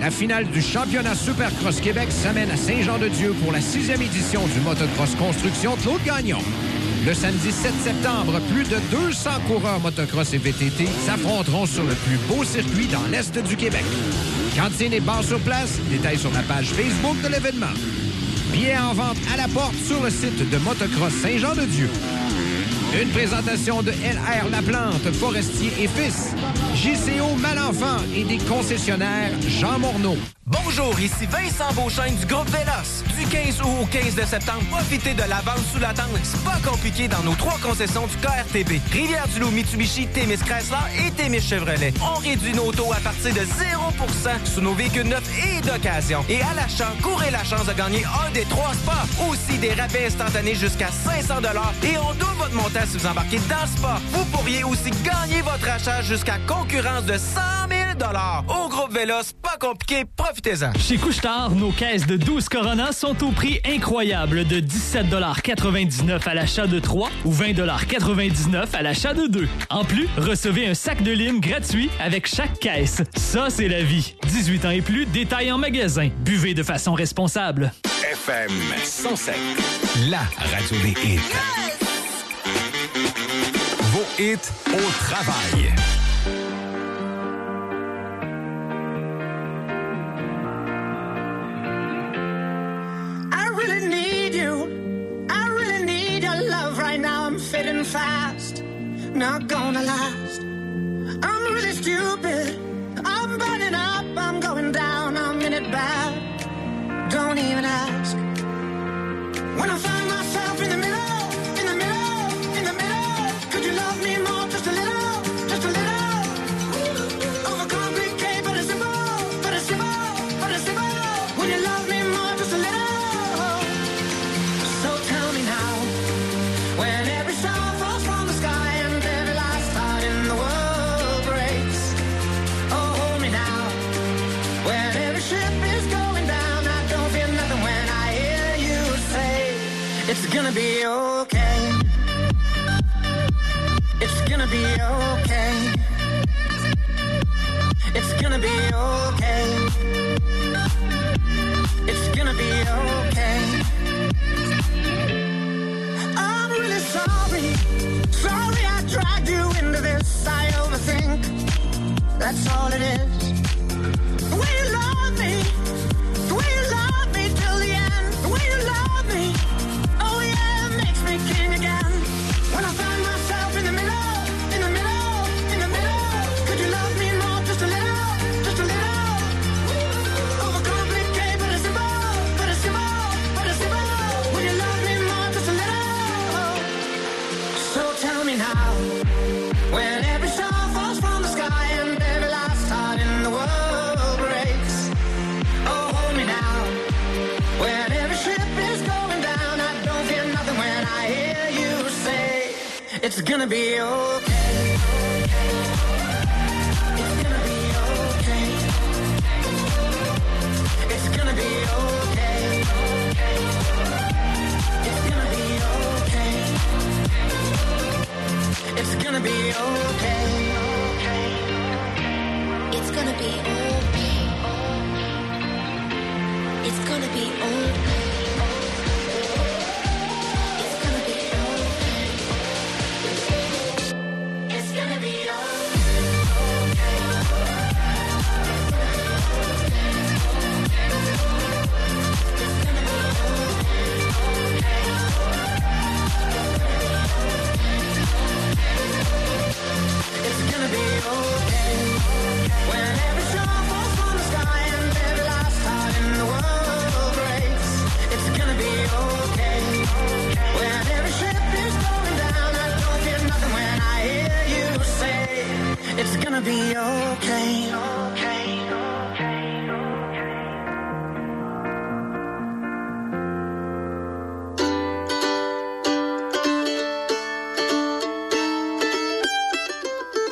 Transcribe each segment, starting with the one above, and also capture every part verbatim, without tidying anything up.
La finale du championnat Supercross Québec s'amène à Saint-Jean-de-Dieu pour la sixième édition du motocross construction Claude Gagnon. Le samedi sept septembre, plus de deux cents coureurs motocross et V T T s'affronteront sur le plus beau circuit dans l'Est du Québec. Cantine et bar sur place, détails sur la page Facebook de l'événement. Billets en vente à la porte sur le site de Motocross Saint-Jean-de-Dieu. Une présentation de L R Laplante, Forestier et Fils, J C O Malenfant et des concessionnaires Jean Morneau. Bonjour, ici Vincent Beauchesne du groupe Véloce. Du quinze août au quinze de septembre, profitez de la vente sous la tente. C'est pas compliqué dans nos trois concessions du K R T B. Rivière-du-Loup, Mitsubishi, Témis Chrysler et Témis Chevrolet. On réduit nos taux à partir de zéro pour cent sur nos véhicules neufs et d'occasion. Et à l'achat, courez la chance de gagner un des trois spots. Aussi des rabais instantanés jusqu'à cinq cents dollars et on double votre montant si vous embarquez dans le sport. Vous pourriez aussi gagner votre achat jusqu'à concurrence de cent mille dollars. Au groupe Véloce, pas compliqué, profitez-en. Chez Couche-Tard, nos caisses de douze Corona sont au prix incroyable de dix-sept quatre-vingt-dix-neuf à l'achat de trois ou vingt quatre-vingt-dix-neuf à l'achat de deux. En plus, recevez un sac de lime gratuit avec chaque caisse. Ça, c'est la vie. dix-huit ans et plus, détail en magasin. Buvez de façon responsable. F M cent sept, la radio des hits. Vos hits au travail. Fading fast, not gonna last. I'm really stupid, I'm burning up, I'm going down, I'm in it bad. Don't even ask. When I find myself in the middle, in the middle, in the middle, could you love me more, just a little, just a little? Overcomplicate, but it's simple, but it's simple, but it's simple. When you love me more, just a little. So tell me now, when every star falls from the sky and every last heart in the world breaks. Oh, hold me now. When every ship is going down, I don't feel nothing when I hear you say, it's gonna be okay. It's gonna be okay. It's gonna be okay. It's gonna be okay. I'm really sorry, sorry I dragged you into this. I overthink, that's all it is. The way you love me, the way you love me till the end. The way you love me, oh yeah, it makes me king again. When I find myself in the middle, in the middle, in the middle, could you love me more, just a little, just a little? Overcomplicate, but it's simple, but it's simple, but it's simple. When you love me more, just a little. So tell me now, when every star falls from the sky and every last heart in the world breaks. Oh, hold me now, when every ship is going down, I don't feel nothing when I hear you say, it's gonna be okay. It's gonna be okay. It's gonna be okay. It's gonna be okay. It's gonna be okay. It's gonna be okay. It's gonna be okay. It's gonna be okay. It's gonna be It's gonna be okay. When every star falls from the sky and every last heart in the world breaks. It's gonna be okay. When every ship is going down, I don't feel nothing when I hear you say, it's gonna be okay. Okay.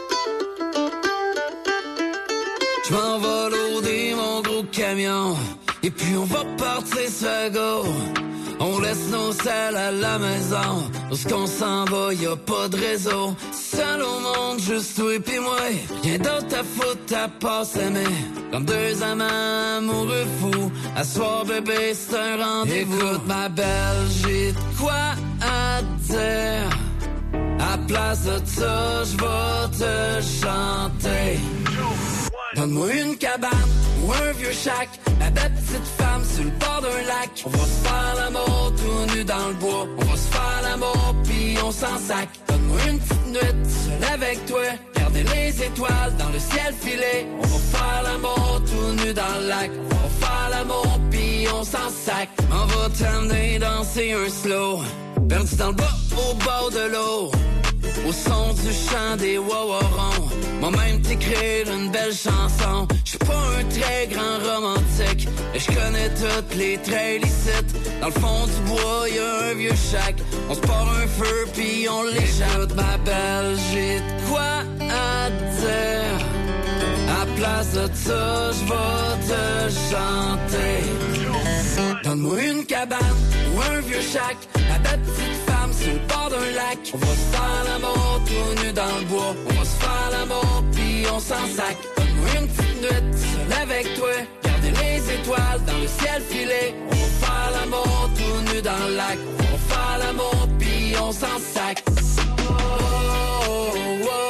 Je m'envole au dé, mon gros camion. Et puis on va partir sur go. On laisse nos selles à la maison. Parce qu'on s'en va, y'a pas de réseau. Seul au monde, juste toi et puis moi. Rien d'autre à foutre à part s'aimer. Comme deux amants amoureux fous. À soir bébé, c'est un rendez-vous. Écoute ma belle, j'ai de quoi à dire. À place de ça, j'vais te chanter. Donne-moi une cabane ou un vieux shack. La belle petite femme sur le bord d'un lac. On va se faire l'amour tout nu dans le bois. On va se faire l'amour pis on s'en sac. Donne-moi une petite nuit seule avec toi. Garder les étoiles dans le ciel filé. On va faire l'amour tout nu dans le lac. On va faire l'amour pis on s'en sac. On va t'amener danser un slow. Perdu dans le bas au bord de l'eau. Au son du chant des wawarons. Moi-même t'écrire une belle chanson. J'suis pas un très grand romantique, mais j'connais toutes les trails licites. Dans le fond du bois y'a un vieux shack. On se part un feu pis on l'échappe. Ma belle, j'ai de quoi à dire. À place de ça, j'vais te chanter. Donne-moi une cabane ou un vieux shack. La belle petite femme sur le bord d'un lac. On va se faire l'amour tout nu dans le bois. On va se faire l'amour pis on s'en sac. Donne-moi une petite nuit seule avec toi. Garder les étoiles dans le ciel filé. On va faire l'amour tout nu dans le lac. On va faire l'amour pis on s'en sac. Oh, oh, oh, oh.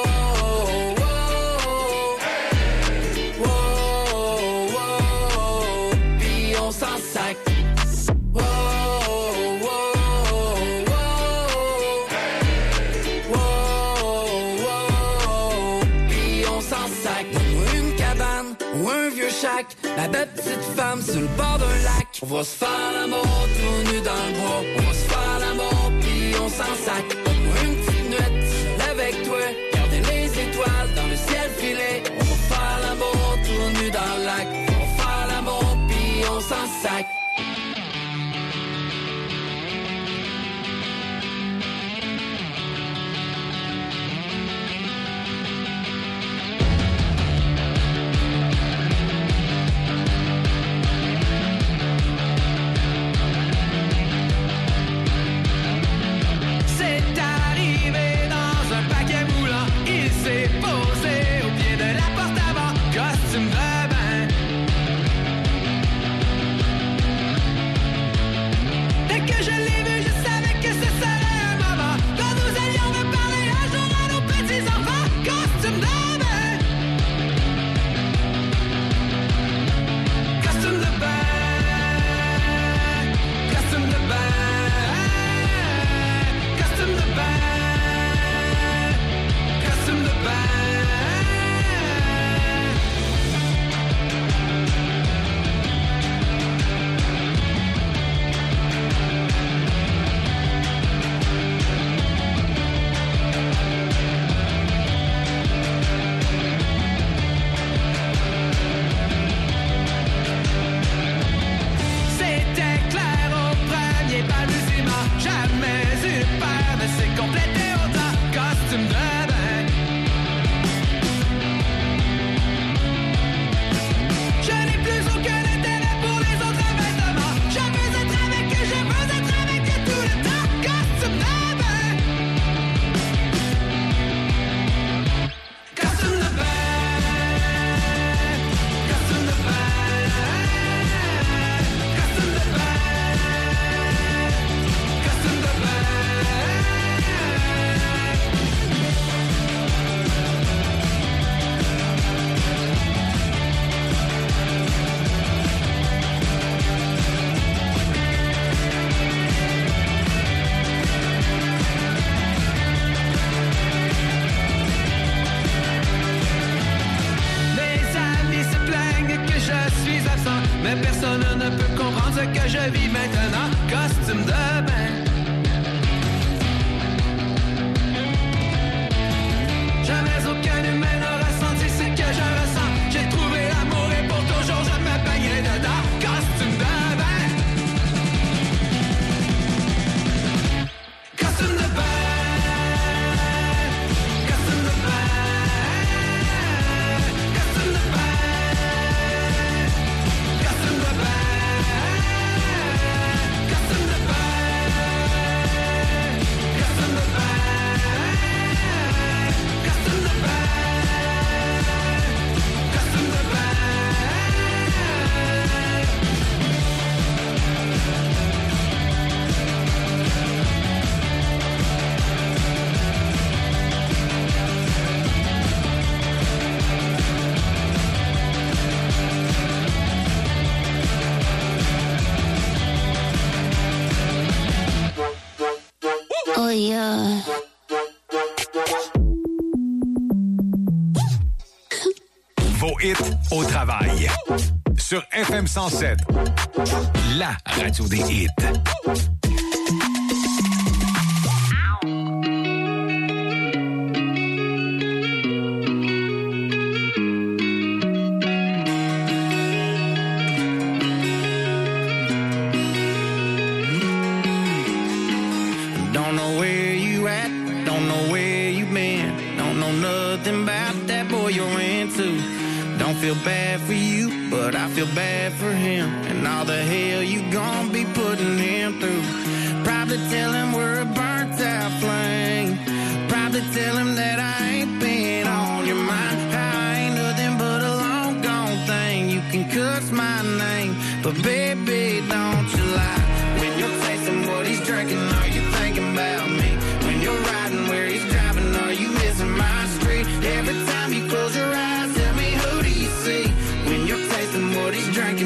La belle petite femme sur le bord d'un lac. On va se faire l'amour tout nu dans le bois. On va se faire l'amour pis on s'en sac. Donne-moi une petite nuit seule avec toi. Garder les étoiles dans le ciel filé. On va faire l'amour tout nu dans le lac. On va faire l'amour pis on s'en sac. Costume de bain. yeah. Vos hits au travail. Sur F M cent sept. La radio des hits. Don't know where you at, don't know where you been, don't know nothing about that boy you're into. Don't feel bad for you, but I feel bad for him and all the hell you gon' be putting him through. Probably tell him we're a burnt out flame. Probably tell him that I ain't been on your mind. I ain't nothing but a long gone thing. You can cuss my name, but baby, don't you lie. When you're tasting what he's drinking, are